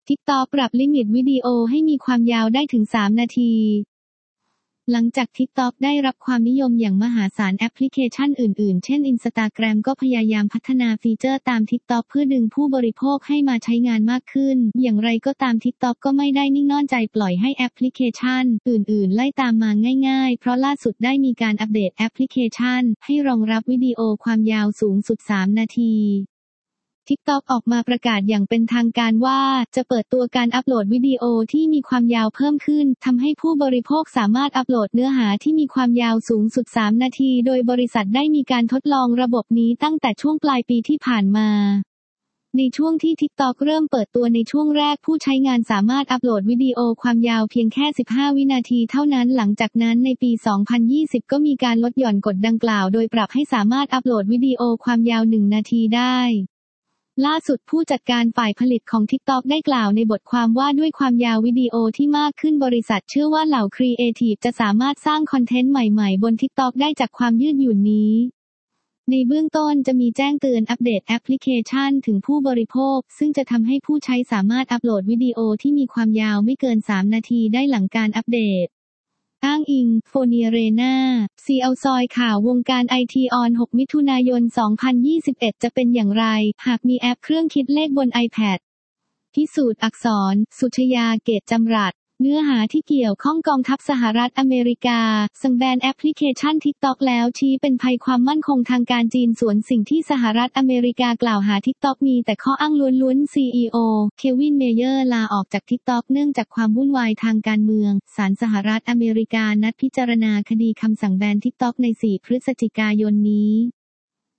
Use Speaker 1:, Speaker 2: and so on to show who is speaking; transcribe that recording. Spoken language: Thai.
Speaker 1: TikTok ปรับลิมิตวิดีโอให้มีความยาวได้ถึง 3 นาที หลังจาก TikTok ได้รับความนิยมอย่างมหาศาลแอปพลิเคชันอื่นๆเช่น Instagram ก็พยายามพัฒนาฟีเจอร์ตาม TikTok เพื่อดึงผู้บริโภคให้มาใช้งานมากขึ้น อย่างไรก็ตาม TikTok ก็ไม่ได้นิ่งนอนใจปล่อยให้แอปพลิเคชันอื่นๆไล่ตามมาง่ายๆเพราะล่าสุดได้มีการอัปเดตแอปพลิเคชันให้รองรับวิดีโอความยาวสูงสุด 3 นาที TikTok ออกมาประกาศอย่างเป็นทางการว่าจะเปิดตัวการอัปโหลดวิดีโอที่มีความยาวเพิ่มขึ้นทำให้ผู้บริโภคสามารถอัปโหลดเนื้อหาที่มีความยาวสูงสุด 3 นาทีโดยบริษัทได้มีการทดลองระบบนี้ตั้งแต่ช่วงปลายปีที่ผ่านมาในช่วงที่ TikTok เริ่มเปิดตัวในช่วงแรกผู้ใช้งานสามารถอัปโหลดวิดีโอความยาวเพียงแค่ 15 วินาทีเท่านั้นหลังจากนั้นในปี 2020 ก็มีการลดหย่อนกฎดังกล่าวโดยปรับให้สามารถอัปโหลดวิดีโอความยาว 1 นาทีได้ล่าสุดผู้จัดการฝ่ายผลิตของ TikTok ได้กล่าวในบทความว่าด้วยความยาววิดีโอที่มากขึ้นบริษัทเชื่อว่าเหล่าครีเอทีฟจะสามารถสร้างคอนเทนต์ใหม่ๆบน TikTok ได้จากความยืดหยุ่นนี้ในเบื้องต้นจะมีแจ้งเตือนอัปเดตแอปพลิเคชันถึงผู้บริโภคซึ่งจะทำให้ผู้ใช้สามารถอัปโหลดวิดีโอที่มีความยาวไม่เกิน 3 นาทีได้หลังการอัปเดตอ้างอิงโฟเนียเรนาซีเอลซอยข่าววงการไอทีออน 6 มิถุนายน 2021 จะเป็นอย่างไรหากมีแอปเครื่องคิดเลขบน iPad พิสูจน์อักษรสุชยาเกตจำรัดเนื้อหาที่เกี่ยวข้องกองทัพสหรัฐอเมริกาสั่งแบนแอปพลิเคชัน TikTok แล้วชี้เป็นภัยความมั่นคงทางการจีนสวนสิ่งที่สหรัฐอเมริกากล่าวหา TikTok มีแต่ข้ออ้างล้วนๆ CEO เควินเมเยอร์ลาออกจาก TikTok เนื่องจากความวุ่นวายทางการเมืองศาลสหรัฐอเมริกานัดพิจารณาคดีคำสั่งแบน TikTok ใน 4 พฤศจิกายนนี้